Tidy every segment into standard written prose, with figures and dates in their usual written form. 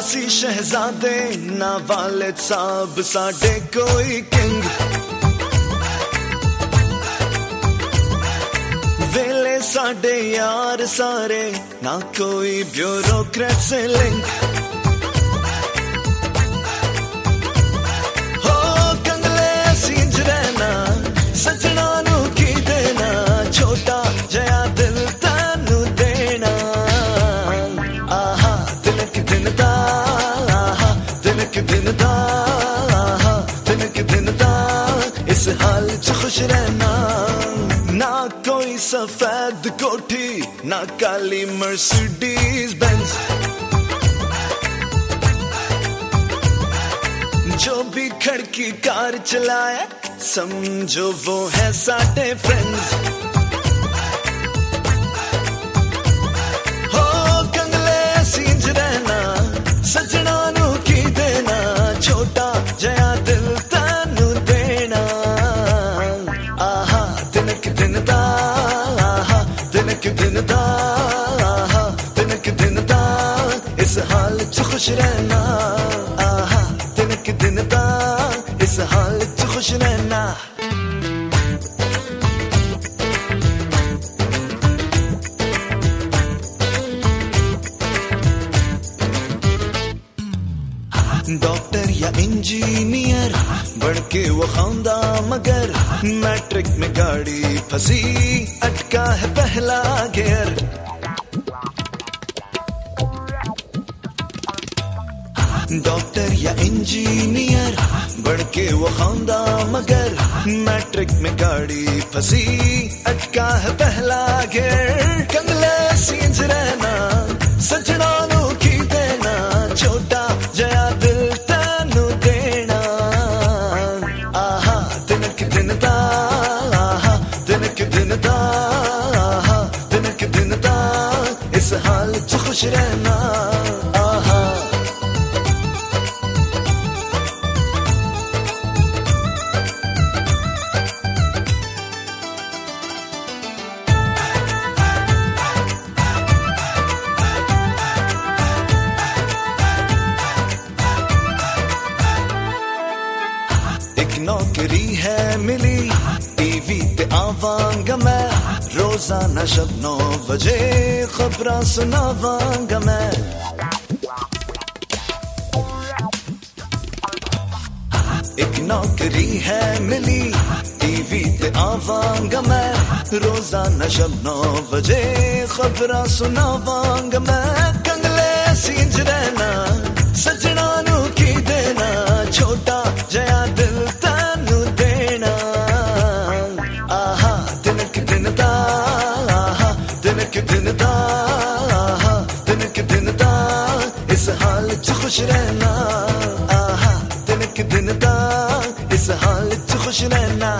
असी शहजादे ना वालिद साहब साडे कोई किंग। वेले साडे यार सारे ना कोई ब्यूरोक्रेट से लिंक। हो कंगले सींज रहना सजना नू की देना, छोटा जया दिल तैनू देना। आहा तिनक दिन दा, आहा तिनक दिन दा, आहा तिनक दिन दा, इस हाल च खुश रहना। ना कोई सफेद कोठी ना काली मर्सिडीज बेंज, जो भी खड़की कार चलाए समझो वो है साडे फ्रेंड्स। हो कंगले सींज रहना सजना नू की देना, छोटा जया दिल तैनू देना। आहा तिनक दिन दा, आहा तिनक दिन दा, आहा तिनक दिन दा, इस हाल च खुश रहना। आहा तिनक दिन दा, इस हाल च खुश रहना। डॉक्टर या इंजीनियर बढ़ के वो खानदा, मगर मैट्रिक में गाड़ी फंसी अटका है पहला गियर। डॉक्टर या इंजीनियर बढ़ के वो खानदा, मगर मैट्रिक में गाड़ी फंसी अटका है पहला गियर। कंगले सींज रहना सजना नू की देना, छोटा जया दिल तैनू देना। आहा तिनक दिन दा, आहा तिनक दिन दा, आहा तिनक दिन दा, इस हाल च खुश रहना। आहा नौकरी है मिली टीवी ते आवांगा मैं, रोजाना शब 9 बजे खबरां सुनावांगा मैं। एक नौकरी है मिली टीवी ते आवांगा मैं, रोजाना शब 9 बजे खबरां सुनावांगा मैं। कंगले सींज रहना सजना नू की देना, छोटा जया दिल तैनू देना। आहा तिनक दिन दा, आहा तिनक दिन दा, आहा तिनक दिन दा, इस हाल च खुश रहना। आहा तिनक दिन दा, इस हाल च खुश रहना।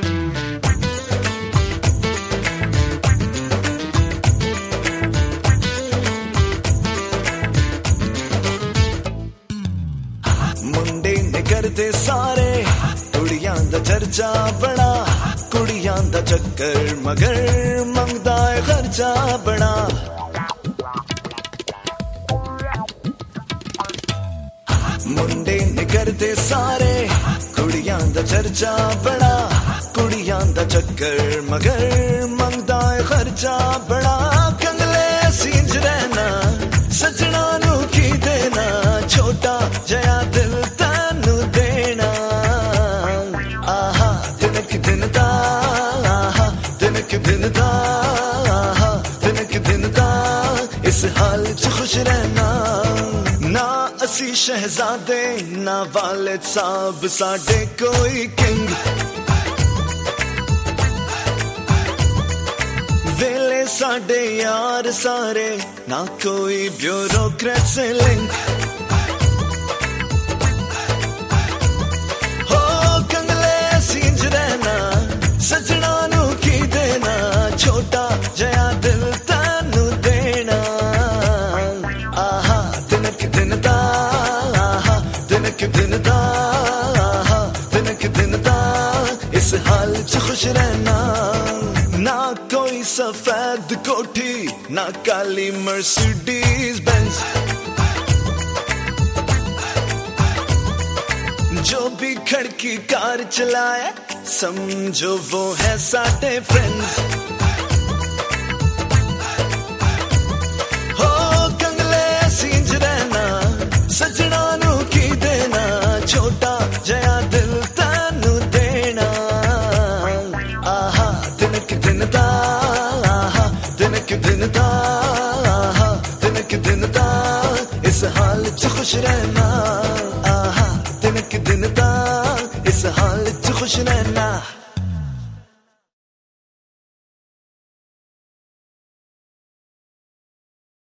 मुंडे ने करदे सारे कुड़ियां दा चर्चा बड़ा, कुड़ियां दा चक्कर मगर मंगदा है खर्चा बड़ा। मुंडे ने करदे सारे कुड़ियां दा चर्चा बड़ा, कुड़ियां दा चक्कर मगर मंगदा है खर्चा बड़ा। कंगले सींज रहना सजना नू की देना, छोटा जया दिल तैनू देना। आहा तिनक दिन दा, आहा तिनक दिन दा, आहा तिनक दिन दा, इस हाल च खुश रहना। ना असी शहजादे ना वालिद साहब साडे कोई किंग। वेले साडे यार सारे ना कोई ब्यूरोक्रेट से लिंक। हो कंगले सींज रहना सजना नू की देना, छोटा जया दिल तैनू देना। आहा तिनक दिन दा, आहा तिनक दिन दा, आहा तिनक दिन दा, इस हाल च खुश रहना। ना कोई सफेद कोठी ना काली मर्सिडीज बेंज, जो भी खड़की कार चलाए समझो वो है साडे फ्रेंड्स। हो कंगले सींज रहना सजना नू की देना छोटा जया दिल तानू देना। आहा दिन के दिन दा आहा दिन के दिन दा आहा दिन के दिन दा इस हाल च खुश रहना।